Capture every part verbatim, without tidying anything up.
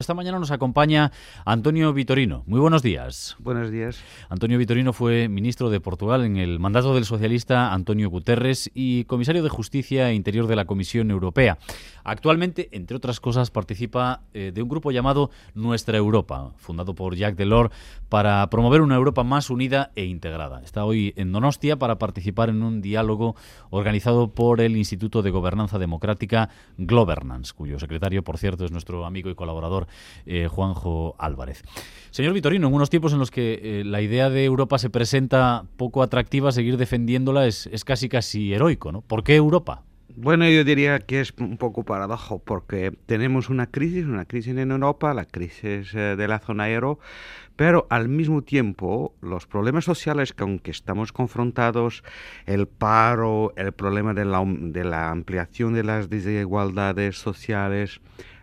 Esta mañana nos acompaña Antonio Vitorino. Muy buenos días. Buenos días. Antonio Vitorino fue ministro de Portugal en el mandato del socialista Antonio Guterres y comisario de Justicia e Interior de la Comisión Europea. Actualmente, entre otras cosas, participa eh, de un grupo llamado Nuestra Europa, fundado por Jacques Delors para promover una Europa más unida e integrada. Está hoy en Donostia para participar en un diálogo organizado por el Instituto de Gobernanza Democrática Governance, cuyo secretario, por cierto, es nuestro amigo y colaborador Eh, Juanjo Álvarez. Señor Vitorino, en unos tiempos en los que eh, la idea de Europa se presenta poco atractiva, seguir defendiéndola es, es casi casi heroico, ¿no? ¿Por qué Europa? Bueno, yo diría que es un poco paradojo porque tenemos una crisis, una crisis en Europa, la crisis eh, de la zona euro, pero al mismo tiempo los problemas sociales con que estamos confrontados, el paro, el problema de la, de la ampliación de las desigualdades sociales,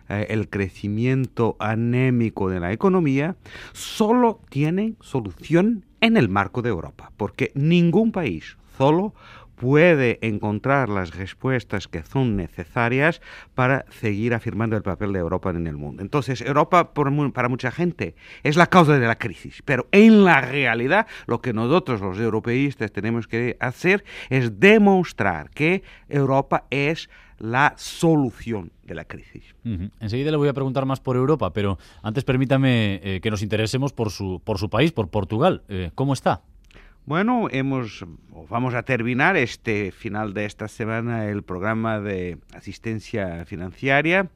el crecimiento anémico de la economía, solo tienen solución en el marco de Europa, porque ningún país solo puede encontrar las respuestas que son necesarias para seguir afirmando el papel de Europa en el mundo. Entonces, Europa por, para mucha gente es la causa de la crisis, pero en la realidad lo que nosotros los europeístas tenemos que hacer es demostrar que Europa es la solución de la crisis. Uh-huh. Enseguida le voy a preguntar más por Europa, pero antes permítame eh, que nos interesemos por su, por su país, por Portugal. Eh, ¿Cómo está? Bueno, hemos, vamos a terminar este final de esta semana el programa de asistencia financiera.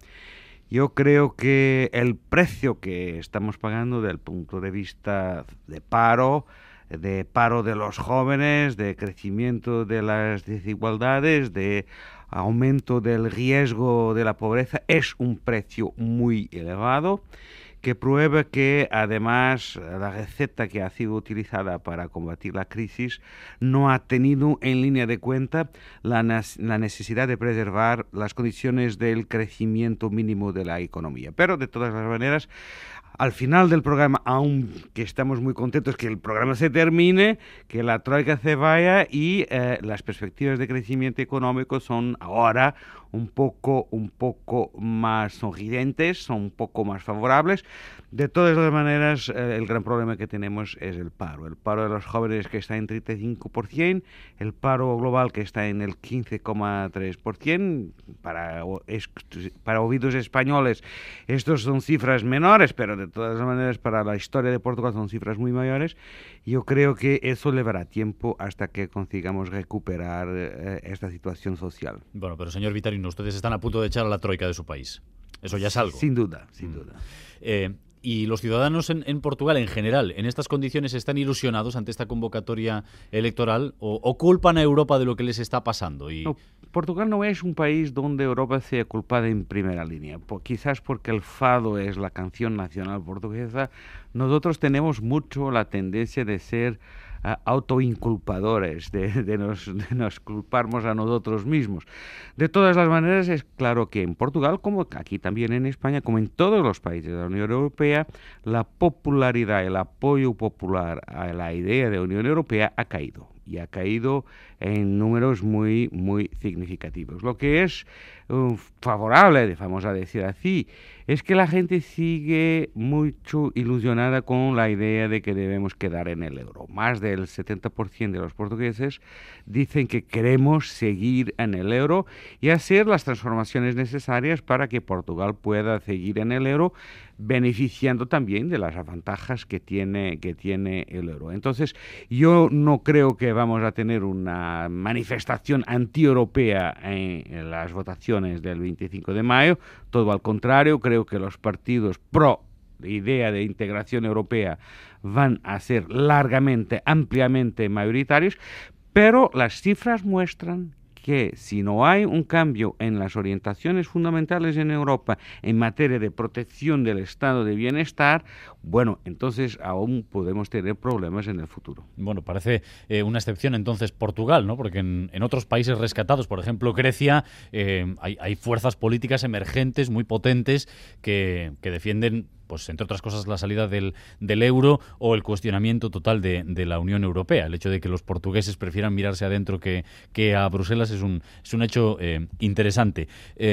Yo creo que el precio que estamos pagando desde el punto de vista de paro, de paro de los jóvenes, de crecimiento de las desigualdades, de aumento del riesgo de la pobreza, es un precio muy elevado, que prueba que además la receta que ha sido utilizada para combatir la crisis no ha tenido en línea de cuenta la, la necesidad de preservar las condiciones del crecimiento mínimo de la economía. Pero de todas las maneras, al final del programa, aunque estamos muy contentos que el programa se termine, que la troika se vaya y eh, las perspectivas de crecimiento económico son ahora un poco, un poco más sonrientes, son un poco más favorables. De todas las maneras, eh, el gran problema que tenemos es el paro. El paro de los jóvenes que está en treinta y cinco por ciento, el paro global que está en el quince coma tres por ciento. Para, es, para oídos españoles, estos son cifras menores, pero de todas maneras para la historia de Portugal son cifras muy mayores. Yo creo que eso llevará tiempo hasta que consigamos recuperar eh, esta situación social. Bueno, pero señor Vitorino, ustedes están a punto de echar a la troika de su país. Eso ya es algo. Sin duda, sin mm. duda. Eh, ¿Y los ciudadanos en, en Portugal, en general, en estas condiciones están ilusionados ante esta convocatoria electoral o, o culpan a Europa de lo que les está pasando? Y... No, Portugal no es un país donde Europa sea culpada en primera línea. Por, quizás porque el fado es la canción nacional portuguesa, nosotros tenemos mucho la tendencia de ser uh, autoinculpadores, de, de, nos, de nos culparnos a nosotros mismos. De todas las maneras, es claro que en Portugal, como aquí también en España, como en todos los países de la Unión Europea, la popularidad, el apoyo popular a la idea de Unión Europea ha caído. Y ha caído en números muy, muy significativos. Lo que es uh, favorable, vamos a decir así, es que la gente sigue mucho ilusionada con la idea de que debemos quedar en el euro. Más del setenta por ciento de los portugueses dicen que queremos seguir en el euro y hacer las transformaciones necesarias para que Portugal pueda seguir en el euro, beneficiando también de las ventajas que tiene, que tiene el euro. Entonces, yo no creo que vamos a tener una manifestación anti-europea en, en las votaciones del veinticinco de mayo, todo al contrario, creo que los partidos pro idea de integración europea van a ser largamente, ampliamente mayoritarios, pero las cifras muestran que si no hay un cambio en las orientaciones fundamentales en Europa en materia de protección del estado de bienestar, bueno, entonces aún podemos tener problemas en el futuro. Bueno, parece eh, una excepción entonces Portugal, ¿no? Porque en, en otros países rescatados, por ejemplo Grecia, eh, hay, hay fuerzas políticas emergentes muy potentes que, que defienden, pues entre otras cosas, la salida del, del euro o el cuestionamiento total de, de la Unión Europea. El hecho de que los portugueses prefieran mirarse adentro que, que a Bruselas es un, es un hecho eh, interesante. Eh,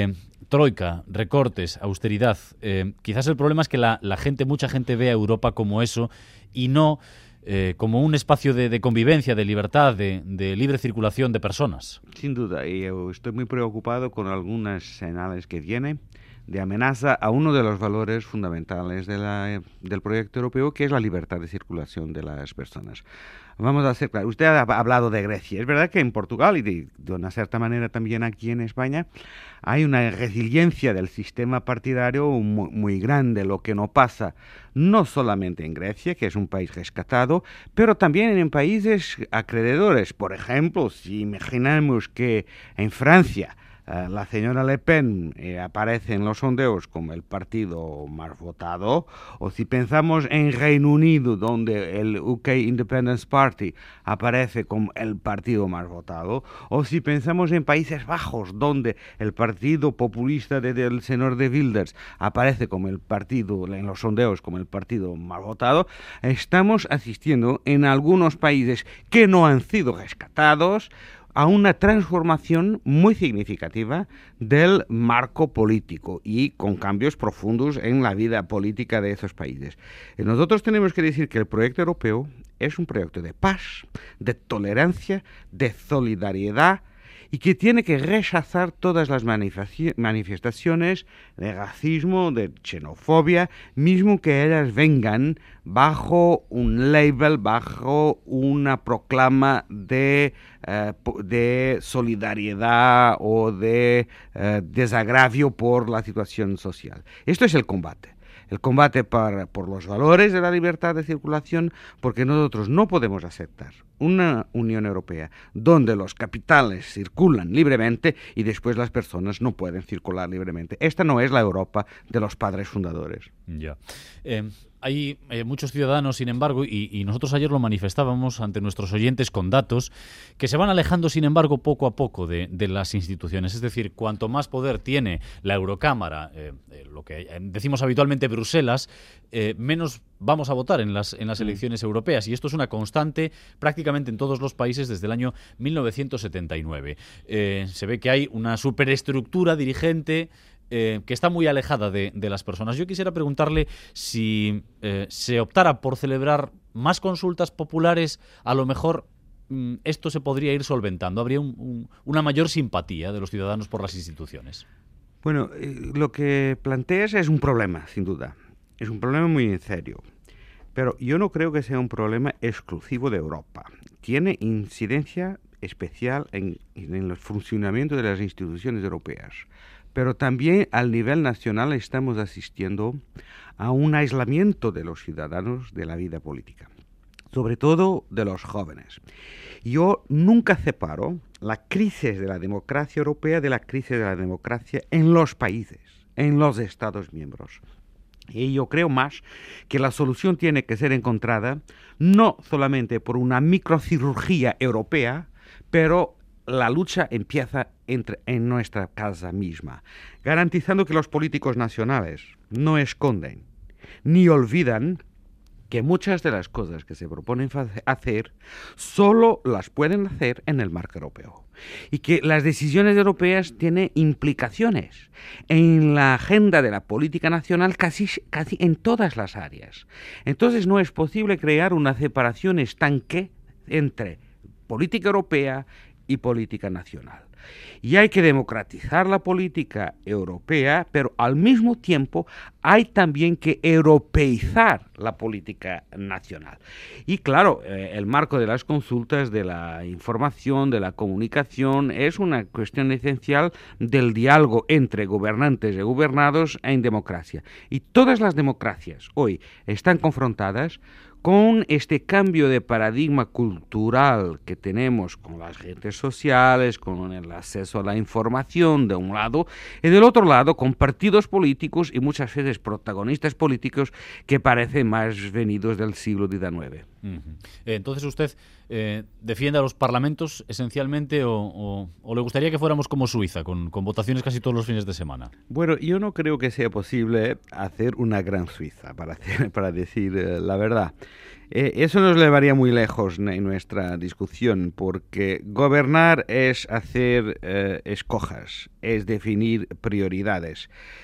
troika, recortes, austeridad. Eh, quizás el problema es que la, la gente, mucha gente ve a Europa como eso y no eh, como un espacio de, de convivencia, de libertad, de, de libre circulación de personas. Sin duda, y yo estoy muy preocupado con algunas señales que vienen de amenaza a uno de los valores fundamentales de la, del proyecto europeo, que es la libertad de circulación de las personas. Vamos a ser claros. Usted ha hablado de Grecia. Es verdad que en Portugal y de, de una cierta manera también aquí en España hay una resiliencia del sistema partidario muy, muy grande, lo que no pasa no solamente en Grecia, que es un país rescatado, pero también en países acreedores. Por ejemplo, si imaginamos que en Francia la señora Le Pen eh, aparece en los sondeos como el partido más votado, o si pensamos en Reino Unido, donde el U K Independence Party aparece como el partido más votado, o si pensamos en Países Bajos, donde el partido populista de, del señor de Wilders aparece como el partido, en los sondeos como el partido más votado, estamos asistiendo en algunos países que no han sido rescatados a una transformación muy significativa del marco político y con cambios profundos en la vida política de esos países. Nosotros tenemos que decir que el proyecto europeo es un proyecto de paz, de tolerancia, de solidaridad, y que tiene que rechazar todas las manifestaciones de racismo, de xenofobia, mismo que ellas vengan bajo un label, bajo una proclama de, uh, de solidaridad o de uh, desagravio por la situación social. Esto es el combate. El combate para, por los valores de la libertad de circulación, porque nosotros no podemos aceptar una Unión Europea donde los capitales circulan libremente y después las personas no pueden circular libremente. Esta no es la Europa de los padres fundadores. Ya. Eh, hay eh, muchos ciudadanos, sin embargo, y, y nosotros ayer lo manifestábamos ante nuestros oyentes con datos, que se van alejando, sin embargo, poco a poco de, de las instituciones. Es decir, cuanto más poder tiene la Eurocámara, eh, eh, lo que decimos habitualmente Bruselas, eh, menos vamos a votar en las, en las elecciones europeas. Y esto es una constante prácticamente en todos los países desde el año mil novecientos setenta y nueve. Eh, se ve que hay una superestructura dirigente Eh, que está muy alejada de, de las personas. Yo quisiera preguntarle si eh, se optara por celebrar más consultas populares, a lo mejor mm, esto se podría ir solventando. Habría un, un, una mayor simpatía de los ciudadanos por las instituciones. Bueno, eh, lo que planteas es un problema, sin duda. Es un problema muy serio. Pero yo no creo que sea un problema exclusivo de Europa. Tiene incidencia especial en, en el funcionamiento de las instituciones europeas. Pero también al nivel nacional estamos asistiendo a un aislamiento de los ciudadanos de la vida política, sobre todo de los jóvenes. Yo nunca separo la crisis de la democracia europea de la crisis de la democracia en los países, en los Estados miembros. Y yo creo más que la solución tiene que ser encontrada no solamente por una microcirugía europea, pero la lucha empieza entre, en nuestra casa misma, garantizando que los políticos nacionales no esconden ni olvidan que muchas de las cosas que se proponen hacer solo las pueden hacer en el marco europeo y que las decisiones europeas tienen implicaciones en la agenda de la política nacional casi, casi en todas las áreas. Entonces no es posible crear una separación estanque entre política europea y política nacional. Y hay que democratizar la política europea, pero al mismo tiempo hay también que europeizar la política nacional. Y claro, eh, el marco de las consultas, de la información, de la comunicación, es una cuestión esencial del diálogo entre gobernantes y gobernados en democracia. Y todas las democracias hoy están confrontadas con este cambio de paradigma cultural que tenemos con las redes sociales, con el acceso a la información de un lado, y del otro lado con partidos políticos y muchas veces protagonistas políticos que parecen más venidos del siglo diecinueve. Uh-huh. Entonces usted eh, defiende a los parlamentos esencialmente o, o, o le gustaría que fuéramos como Suiza, con, con votaciones casi todos los fines de semana. Bueno, yo no creo que sea posible hacer una gran Suiza, para, hacer, para decir eh, la verdad. Eh, eso nos llevaría muy lejos en nuestra discusión, porque gobernar es hacer eh, escojas, es definir prioridades.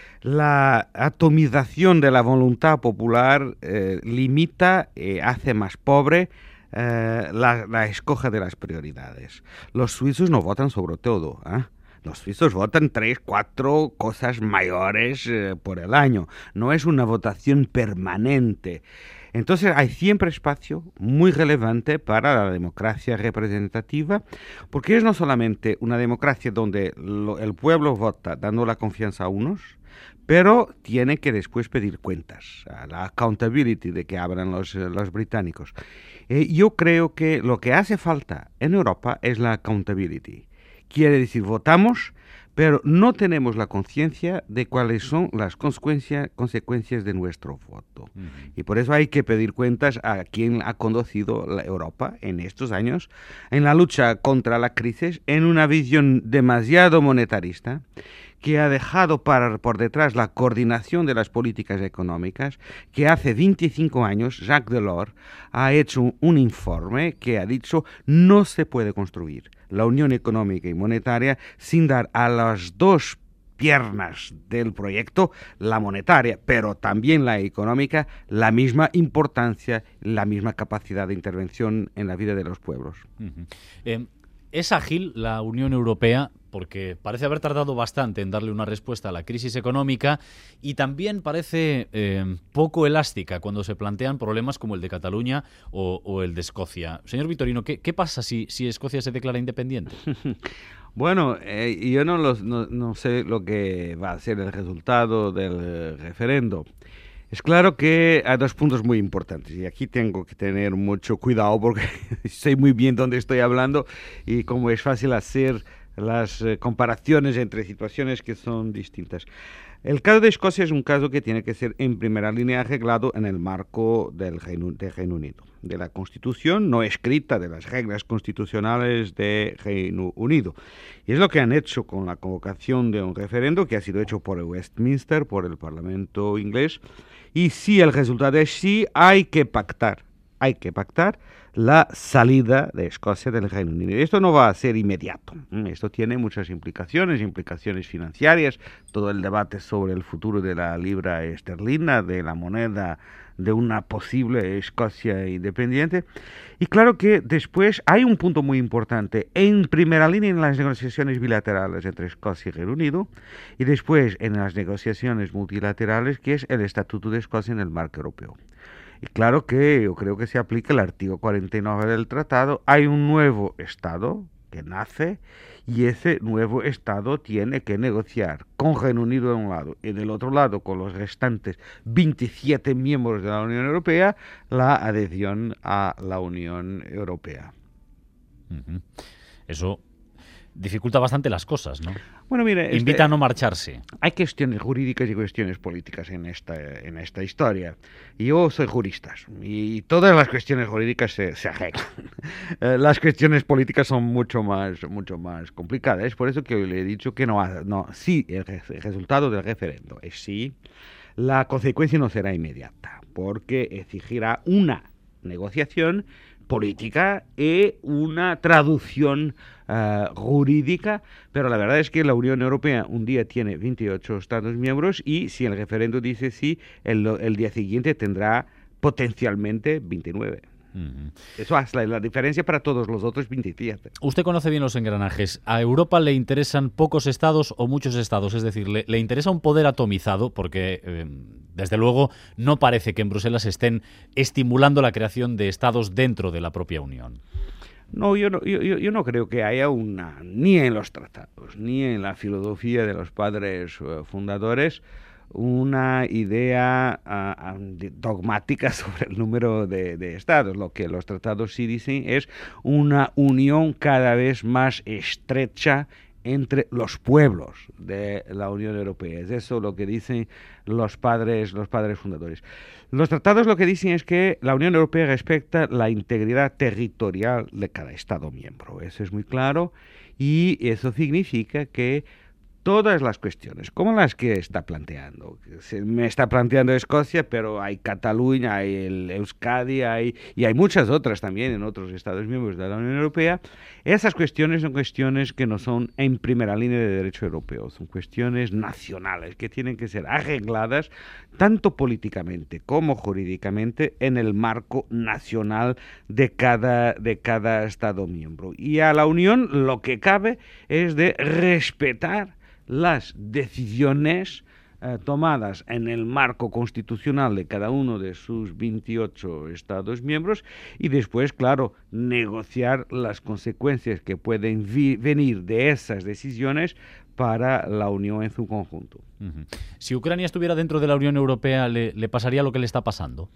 La atomización de la voluntad popular eh, limita, eh, hace más pobre eh, la, la escoja de las prioridades. Los suizos no votan sobre todo, ¿eh? Los suizos votan tres, cuatro cosas mayores eh, por el año. No es una votación permanente. Entonces hay siempre espacio muy relevante para la democracia representativa, porque es no solamente una democracia donde lo, el pueblo vota dando la confianza a unos, pero tiene que después pedir cuentas, la accountability de que hablan los, los británicos. Eh, yo creo que lo que hace falta en Europa es la accountability. Quiere decir, votamos, pero no tenemos la conciencia de cuáles son las consecuencias, consecuencias de nuestro voto. Uh-huh. Y por eso hay que pedir cuentas a quien ha conducido la Europa en estos años en la lucha contra la crisis, en una visión demasiado monetarista, que ha dejado para, por detrás la coordinación de las políticas económicas, que hace veinticinco años Jacques Delors ha hecho un, un informe que ha dicho no se puede construir la unión económica y monetaria sin dar a las dos piernas del proyecto, la monetaria, pero también la económica, la misma importancia, la misma capacidad de intervención en la vida de los pueblos. Uh-huh. Eh, ¿Es ágil la Unión Europea? Porque parece haber tardado bastante en darle una respuesta a la crisis económica y también parece eh, poco elástica cuando se plantean problemas como el de Cataluña o, o el de Escocia. Señor Vitorino, ¿qué, qué pasa si, si Escocia se declara independiente? Bueno, eh, yo no, los, no, no sé lo que va a ser el resultado del referendo. Es claro que hay dos puntos muy importantes y aquí tengo que tener mucho cuidado porque sé muy bien dónde estoy hablando y cómo es fácil hacer las eh, comparaciones entre situaciones que son distintas. El caso de Escocia es un caso que tiene que ser en primera línea arreglado en el marco del Reino, de Reino Unido, de la Constitución no escrita, de las reglas constitucionales de Reino Unido. Y es lo que han hecho con la convocación de un referendo que ha sido hecho por el Westminster, por el Parlamento inglés. Y si el resultado es sí, hay que pactar, hay que pactar la salida de Escocia del Reino Unido. Y esto no va a ser inmediato. Esto tiene muchas implicaciones, implicaciones financieras, todo el debate sobre el futuro de la libra esterlina, de la moneda de una posible Escocia independiente. Y claro que después hay un punto muy importante en primera línea en las negociaciones bilaterales entre Escocia y Reino Unido y después en las negociaciones multilaterales, que es el Estatuto de Escocia en el marco europeo. Y claro que yo creo que se aplica el artículo cuarenta y nueve del tratado. Hay un nuevo Estado que nace y ese nuevo Estado tiene que negociar con Reino Unido de un lado y del otro lado con los restantes veintisiete miembros de la Unión Europea la adhesión a la Unión Europea. Uh-huh. Eso dificulta bastante las cosas, ¿no? Bueno, mire, invita este, a no marcharse. Hay cuestiones jurídicas y cuestiones políticas en esta, en esta historia. Yo soy jurista y todas las cuestiones jurídicas se, se arreglan. Las cuestiones políticas son mucho más, mucho más complicadas. Es por eso que le he dicho que no, no sí, el, el resultado del referendo es sí. La consecuencia no será inmediata, porque exigirá una negociación política y una traducción uh, jurídica, pero la verdad es que la Unión Europea un día tiene veintiocho Estados miembros y si el referendo dice sí, el, el día siguiente tendrá potencialmente veintinueve. Uh-huh. Eso es la, la diferencia para todos los otros veintisiete. Usted conoce bien los engranajes. ¿A Europa le interesan pocos estados o muchos estados? Es decir, ¿le, le interesa un poder atomizado? Porque, eh, desde luego, no parece que en Bruselas estén estimulando la creación de estados dentro de la propia Unión. No, yo no, yo, yo no creo que haya una, ni en los tratados, ni en la filosofía de los padres uh, fundadores, una idea uh, dogmática sobre el número de, de estados. Lo que los tratados sí dicen es una unión cada vez más estrecha entre los pueblos de la Unión Europea. Es eso lo que dicen los padres, los padres fundadores. Los tratados lo que dicen es que la Unión Europea respeta la integridad territorial de cada Estado miembro. Eso es muy claro y eso significa que todas las cuestiones, como las que está planteando. Se me está planteando Escocia, pero hay Cataluña, hay el Euskadi, hay, y hay muchas otras también en otros Estados miembros de la Unión Europea. Esas cuestiones son cuestiones que no son en primera línea de derecho europeo, son cuestiones nacionales que tienen que ser arregladas tanto políticamente como jurídicamente en el marco nacional de cada, de cada Estado miembro. Y a la Unión lo que cabe es de respetar las decisiones eh, tomadas en el marco constitucional de cada uno de sus veintiocho Estados miembros y después, claro, negociar las consecuencias que pueden vi- venir de esas decisiones para la Unión en su conjunto. Uh-huh. Si Ucrania estuviera dentro de la Unión Europea, ¿le, le pasaría lo que le está pasando?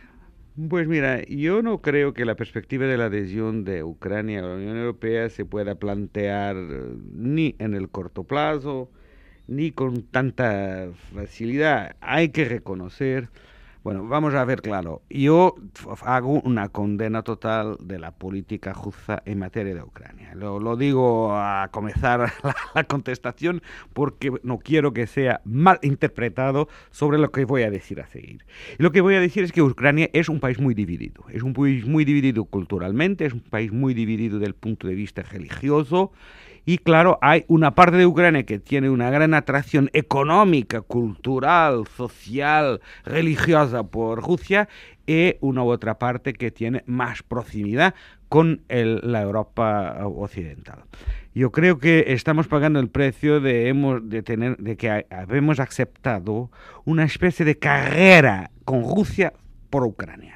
Pues mira, yo no creo que la perspectiva de la adhesión de Ucrania a la Unión Europea se pueda plantear eh, ni en el corto plazo, ni con tanta facilidad. Hay que reconocer, bueno, vamos a ver claro, yo hago una condena total de la política rusa en materia de Ucrania. Lo, lo digo a comenzar la, la contestación porque no quiero que sea mal interpretado sobre lo que voy a decir a seguir. Y lo que voy a decir es que Ucrania es un país muy dividido. Es un país muy dividido culturalmente, es un país muy dividido desde el punto de vista religioso. Y claro, hay una parte de Ucrania que tiene una gran atracción económica, cultural, social, religiosa por Rusia y una otra parte que tiene más proximidad con el, la Europa occidental. Yo creo que estamos pagando el precio de, hemos, de, tener, de que hemos aceptado una especie de carrera con Rusia por Ucrania.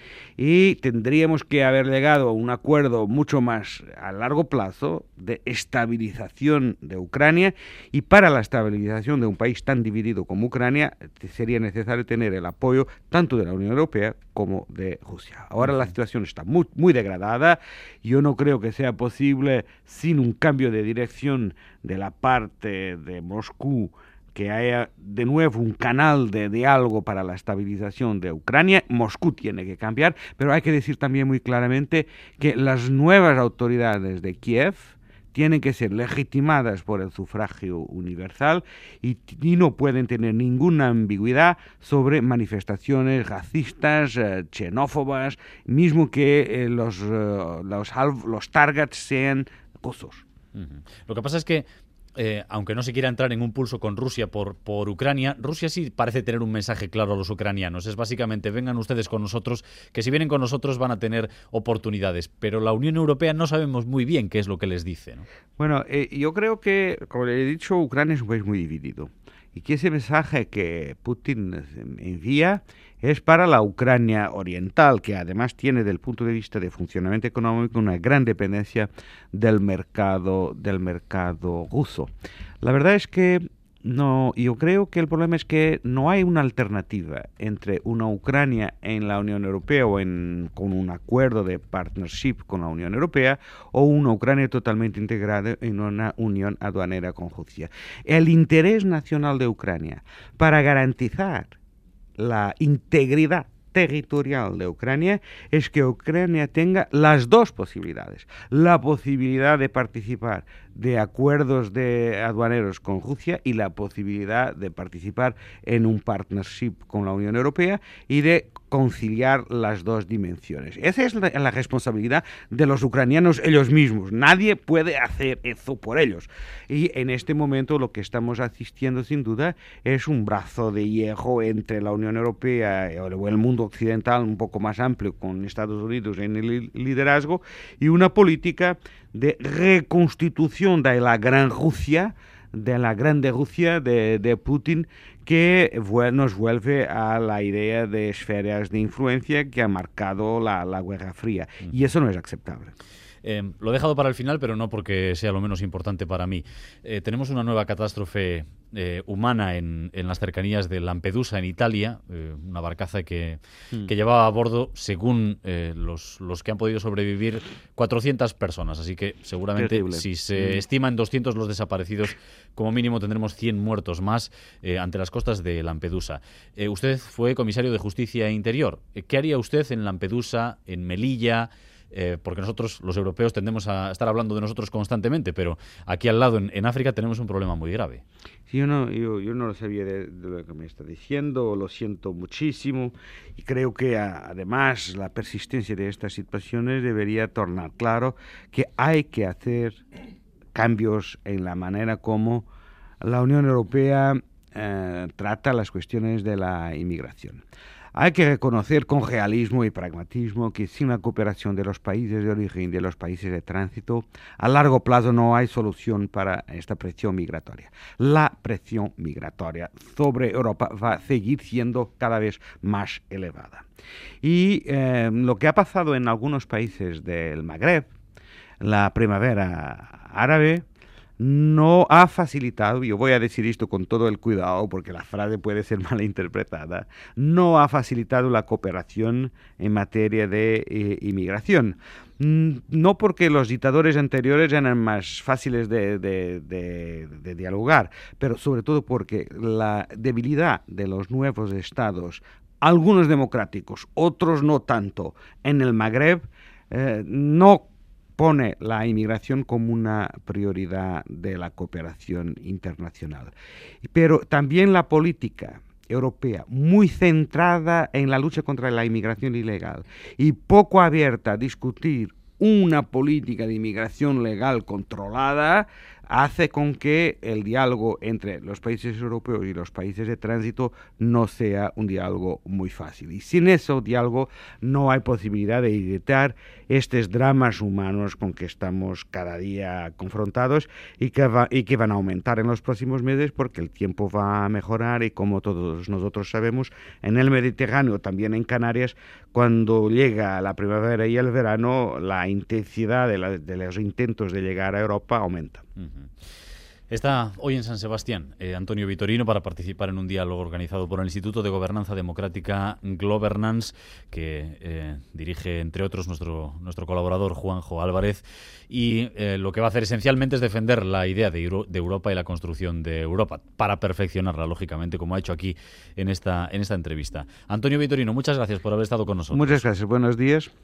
Y tendríamos que haber llegado a un acuerdo mucho más a largo plazo de estabilización de Ucrania, y para la estabilización de un país tan dividido como Ucrania sería necesario tener el apoyo tanto de la Unión Europea como de Rusia. Ahora la situación está muy, muy degradada. Yo no creo que sea posible, sin un cambio de dirección de la parte de Moscú, que haya de nuevo un canal de diálogo para la estabilización de Ucrania. Moscú tiene que cambiar, pero hay que decir también muy claramente que las nuevas autoridades de Kiev tienen que ser legitimadas por el sufragio universal y, y no pueden tener ninguna ambigüedad sobre manifestaciones racistas, eh, xenófobas, mismo que eh, los, eh, los, los targets sean rusos. Uh-huh. Lo que pasa es que Eh, aunque no se quiera entrar en un pulso con Rusia por, por Ucrania, Rusia sí parece tener un mensaje claro a los ucranianos. Es básicamente, vengan ustedes con nosotros, que si vienen con nosotros van a tener oportunidades. Pero la Unión Europea no sabemos muy bien qué es lo que les dice, ¿no? Bueno, eh, yo creo que, como le he dicho, Ucrania es un país muy dividido. Y que ese mensaje que Putin envía es para la Ucrania oriental, que además tiene, desde el punto de vista de funcionamiento económico, una gran dependencia del mercado, del mercado ruso. La verdad es que no, yo creo que el problema es que no hay una alternativa entre una Ucrania en la Unión Europea o en, con un acuerdo de partnership con la Unión Europea, o una Ucrania totalmente integrada en una unión aduanera con Rusia. El interés nacional de Ucrania para garantizar la integridad territorial de Ucrania es que Ucrania tenga las dos posibilidades: la posibilidad de participar de acuerdos de aduaneros con Rusia y la posibilidad de participar en un partnership con la Unión Europea y de conciliar las dos dimensiones. Esa es la, la responsabilidad de los ucranianos ellos mismos. Nadie puede hacer eso por ellos. Y en este momento lo que estamos asistiendo sin duda es un brazo de hierro entre la Unión Europea o el mundo occidental un poco más amplio, con Estados Unidos en el liderazgo, y una política de reconstitución de la gran Rusia, de la grande Rusia de, de Putin, que nos vuelve a la idea de esferas de influencia que ha marcado la, la Guerra Fría. Y eso no es aceptable. Eh, lo he dejado para el final, pero no porque sea lo menos importante para mí. Eh, tenemos una nueva catástrofe eh, humana en, en las cercanías de Lampedusa, en Italia, eh, una barcaza que, mm. que llevaba a bordo, según eh, los, los que han podido sobrevivir, cuatrocientas personas. Así que seguramente, terrible. Si se mm. estiman doscientos los desaparecidos, como mínimo tendremos cien muertos más eh, ante las costas de Lampedusa. Eh, usted fue comisario de Justicia e Interior. Eh, ¿Qué haría usted en Lampedusa, en Melilla? Eh, porque nosotros, los europeos, tendemos a estar hablando de nosotros constantemente, pero aquí al lado, en, en África, tenemos un problema muy grave. Sí, yo no, yo, yo no lo sabía de, de lo que me está diciendo, lo siento muchísimo, y creo que a, además la persistencia de estas situaciones debería tornar claro que hay que hacer cambios en la manera como la Unión Europea eh, trata las cuestiones de la inmigración. Hay que reconocer con realismo y pragmatismo que sin la cooperación de los países de origen y de los países de tránsito, a largo plazo no hay solución para esta presión migratoria. La presión migratoria sobre Europa va a seguir siendo cada vez más elevada. Y eh, lo que ha pasado en algunos países del Magreb, la primavera árabe, no ha facilitado, yo voy a decir esto con todo el cuidado porque la frase puede ser malinterpretada, no ha facilitado la cooperación en materia de eh, inmigración. No porque los dictadores anteriores eran más fáciles de, de, de, de dialogar, pero sobre todo porque la debilidad de los nuevos estados, algunos democráticos, otros no tanto, en el Magreb, eh, no pone la inmigración como una prioridad de la cooperación internacional. Pero también la política europea, muy centrada en la lucha contra la inmigración ilegal y poco abierta a discutir una política de inmigración legal controlada, hace con que el diálogo entre los países europeos y los países de tránsito no sea un diálogo muy fácil. Y sin ese diálogo no hay posibilidad de evitar estos dramas humanos con que estamos cada día confrontados y que, va, y que van a aumentar en los próximos meses porque el tiempo va a mejorar y, como todos nosotros sabemos, en el Mediterráneo, también en Canarias, cuando llega la primavera y el verano, la intensidad de, la, de los intentos de llegar a Europa aumenta. Uh-huh. Está hoy en San Sebastián eh, Antonio Vitorino para participar en un diálogo organizado por el Instituto de Gobernanza Democrática Globernance, que eh, dirige, entre otros, nuestro, nuestro colaborador Juanjo Álvarez, y eh, lo que va a hacer esencialmente es defender la idea de, Euro, de Europa y la construcción de Europa, para perfeccionarla, lógicamente, como ha hecho aquí en esta, en esta entrevista. Antonio Vitorino, muchas gracias por haber estado con nosotros. Muchas gracias, buenos días.